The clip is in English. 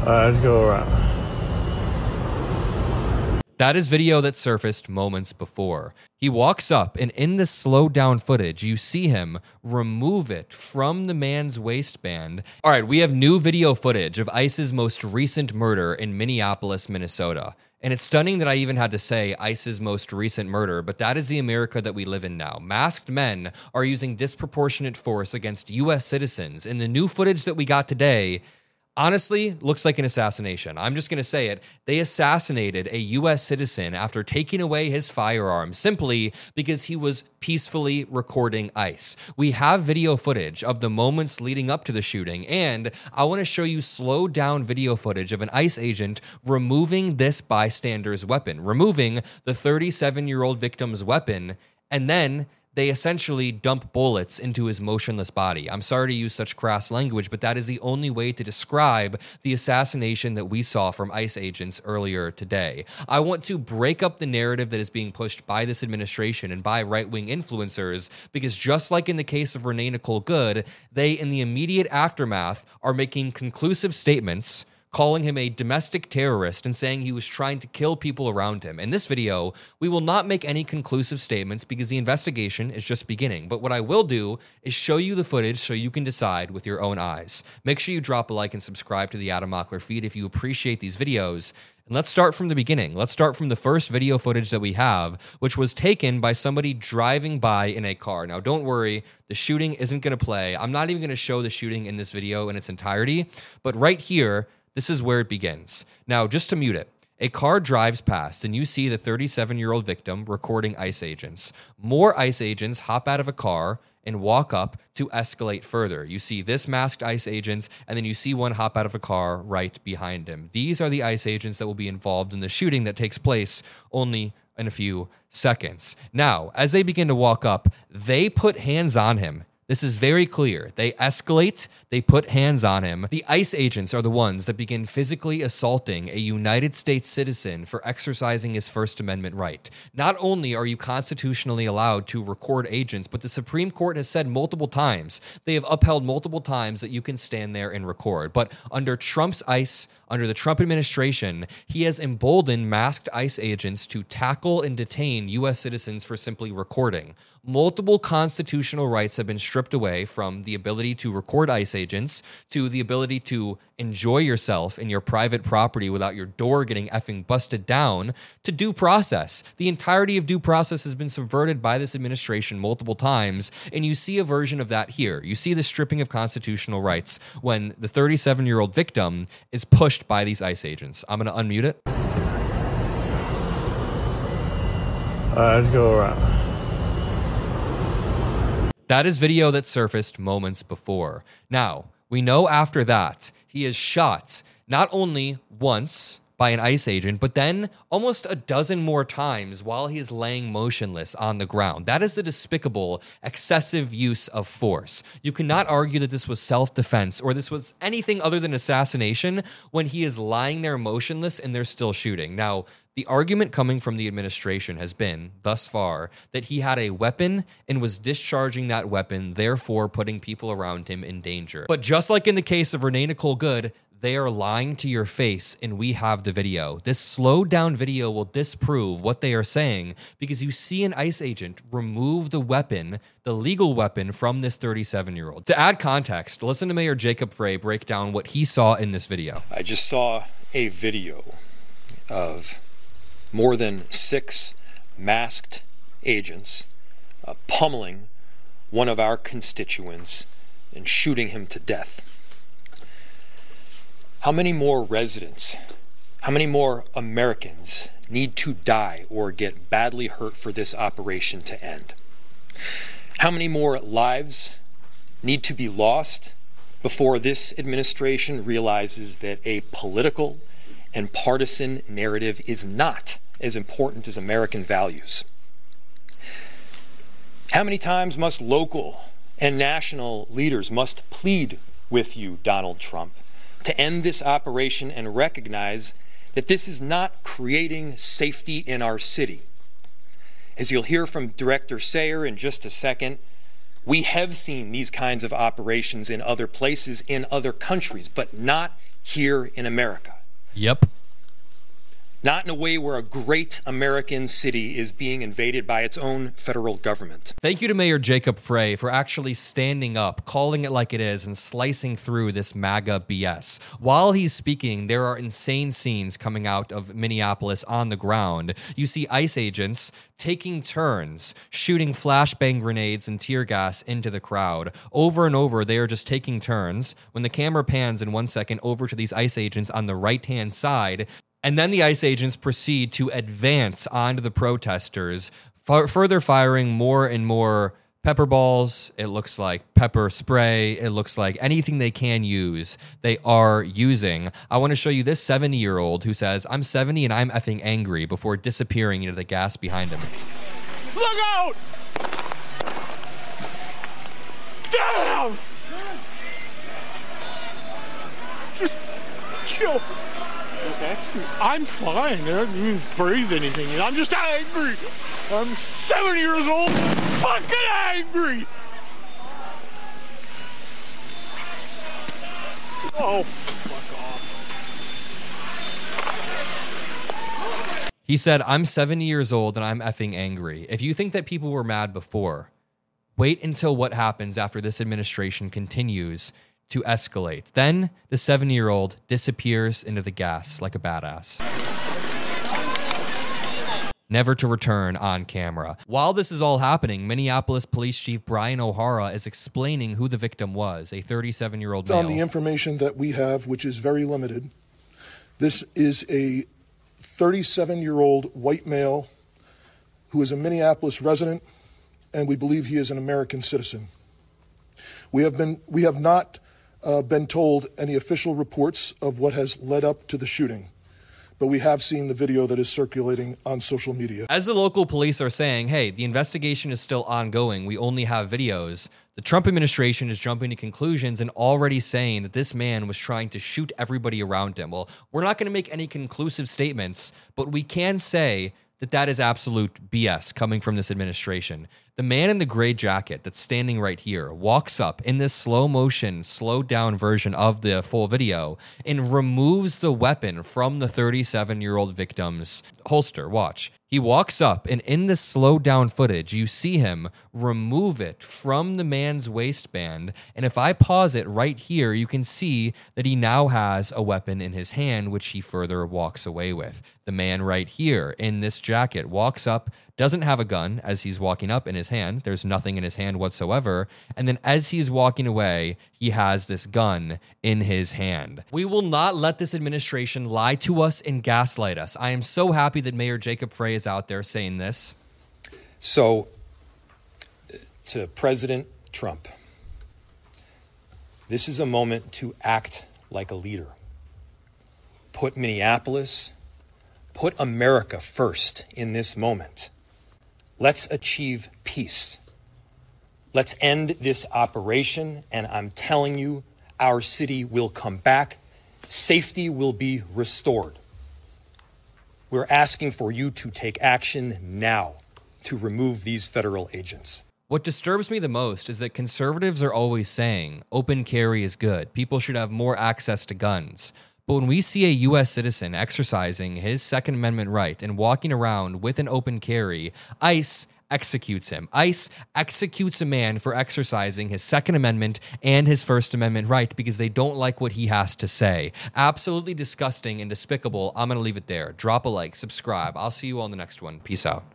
Let's go around. That is video that surfaced moments before. He walks up, and in this slowed down footage, you see him remove it from the man's waistband. All right, we have new video footage of ICE's most recent murder in Minneapolis, Minnesota. And it's stunning that I even had to say ICE's most recent murder, but that is the America that we live in now. Masked men are using disproportionate force against U.S. citizens. And the new footage that we got today, honestly, looks like an assassination. I'm just going to say it. They assassinated a U.S. citizen after taking away his firearm simply because he was peacefully recording ICE. We have video footage of the moments leading up to the shooting, and I want to show you slowed down video footage of an ICE agent removing this bystander's weapon, removing the 37-year-old victim's weapon, and then they essentially dump bullets into his motionless body. I'm sorry to use such crass language, but that is the only way to describe the assassination that we saw from ICE agents earlier today. I want to break up the narrative that is being pushed by this administration and by right-wing influencers, because just like in the case of Renee Nicole Good, they, in the immediate aftermath, are making conclusive statements calling him a domestic terrorist and saying he was trying to kill people around him. In this video, we will not make any conclusive statements because the investigation is just beginning. But what I will do is show you the footage so you can decide with your own eyes. Make sure you drop a like and subscribe to the Adam Mockler feed if you appreciate these videos. And let's start from the beginning. Let's start from the first video footage that we have, which was taken by somebody driving by in a car. Now, don't worry, the shooting isn't going to play. I'm not even going to show the shooting in this video in its entirety, but right here, this is where it begins. Now, just to mute it, a car drives past and you see the 37-year-old victim recording ICE agents. More ICE agents hop out of a car and walk up to escalate further. You see this masked ICE agent, and then you see one hop out of a car right behind him. These are the ICE agents that will be involved in the shooting that takes place only in a few seconds. Now, as they begin to walk up, they put hands on him. This is very clear. They escalate, they put hands on him. The ICE agents are the ones that begin physically assaulting a United States citizen for exercising his First Amendment right. Not only are you constitutionally allowed to record agents, but the Supreme Court has said multiple times, they have upheld multiple times that you can stand there and record. But under Trump's ICE, under the Trump administration, he has emboldened masked ICE agents to tackle and detain U.S. citizens for simply recording. Multiple constitutional rights have been stripped away, from the ability to record ICE agents to the ability to enjoy yourself in your private property without your door getting effing busted down, to due process. The entirety of due process has been subverted by this administration multiple times, and you see a version of that here. You see the stripping of constitutional rights when the 37-year-old victim is pushed by these ICE agents. I'm going to unmute it. Let's go around. That is video that surfaced moments before. Now, we know after that, he is shot not only once by an ICE agent, but then almost a dozen more times while he is laying motionless on the ground. That is a despicable, excessive use of force. You cannot argue that this was self-defense or this was anything other than assassination when he is lying there motionless and they're still shooting. Now, the argument coming from the administration has been, thus far, that he had a weapon and was discharging that weapon, therefore putting people around him in danger. But just like in the case of Renee Nicole Good, they are lying to your face, and we have the video. This slowed down video will disprove what they are saying, because you see an ICE agent remove the weapon, the legal weapon, from this 37-year-old. To add context, listen to Mayor Jacob Frey break down what he saw in this video. I just saw a video of more than 6 masked agents pummeling one of our constituents and shooting him to death. How many more residents, how many more Americans need to die or get badly hurt for this operation to end? How many more lives need to be lost before this administration realizes that a political and partisan narrative is not as important as American values? How many times must local and national leaders must plead with you, Donald Trump, to end this operation and recognize that this is not creating safety in our city? As you'll hear from Director Sayer in just a second, We have seen these kinds of operations in other places, in other countries, but not here in America. Yep. Not in a way where a great American city is being invaded by its own federal government. Thank you to Mayor Jacob Frey for actually standing up, calling it like it is, and slicing through this MAGA BS. While he's speaking, there are insane scenes coming out of Minneapolis on the ground. You see ICE agents taking turns, shooting flashbang grenades and tear gas into the crowd. Over and over, they are just taking turns. When the camera pans in 1 second over to these ICE agents on the right-hand side, and then the ICE agents proceed to advance onto the protesters, further firing more and more pepper balls. It looks like pepper spray. It looks like anything they can use, they are using. I want to show you this 70-year-old who says, "I'm 70 and I'm effing angry," before disappearing into the gas behind him. Look out! Damn! Just chill. Okay. I'm fine. I don't breathe anything. I'm just angry. I'm 7 years old. Fucking angry. Oh, fuck off. He said, "I'm 70 years old and I'm effing angry." If you think that people were mad before, wait until what happens after this administration continues to escalate. Then the 70-year-old disappears into the gas like a badass, never to return on camera. While this is all happening, Minneapolis Police Chief Brian O'Hara is explaining who the victim was, a 37-year-old male. On the information that we have, which is very limited, this is a 37-year-old white male who is a Minneapolis resident, and we believe he is an American citizen. We have not been told any official reports of what has led up to the shooting, but we have seen the video that is circulating on social media. As the local police are saying, hey, the investigation is still ongoing, we only have videos, the Trump administration is jumping to conclusions and already saying that this man was trying to shoot everybody around him. Well, we're not going to make any conclusive statements, but we can say that that is absolute BS coming from this administration. The man in the gray jacket that's standing right here walks up in this slow motion, slowed down version of the full video and removes the weapon from the 37-year-old victim's holster. Watch. He walks up and in this slowed down footage, you see him remove it from the man's waistband. And if I pause it right here, you can see that he now has a weapon in his hand, which he further walks away with. The man right here in this jacket walks up, doesn't have a gun as he's walking up in his hand. There's nothing in his hand whatsoever. And then as he's walking away, he has this gun in his hand. We will not let this administration lie to us and gaslight us. I am so happy that Mayor Jacob Frey is out there saying this. So, to President Trump, this is a moment to act like a leader. Put Minneapolis, put America first in this moment. Let's achieve peace. Let's end this operation, and I'm telling you, our city will come back. Safety will be restored. We're asking for you to take action now to remove these federal agents. What disturbs me the most is that conservatives are always saying open carry is good. People should have more access to guns. But when we see a U.S. citizen exercising his Second Amendment right and walking around with an open carry, ICE executes him. ICE executes a man for exercising his Second Amendment and his First Amendment right because they don't like what he has to say. Absolutely disgusting and despicable. I'm going to leave it there. Drop a like, subscribe. I'll see you on the next one. Peace out.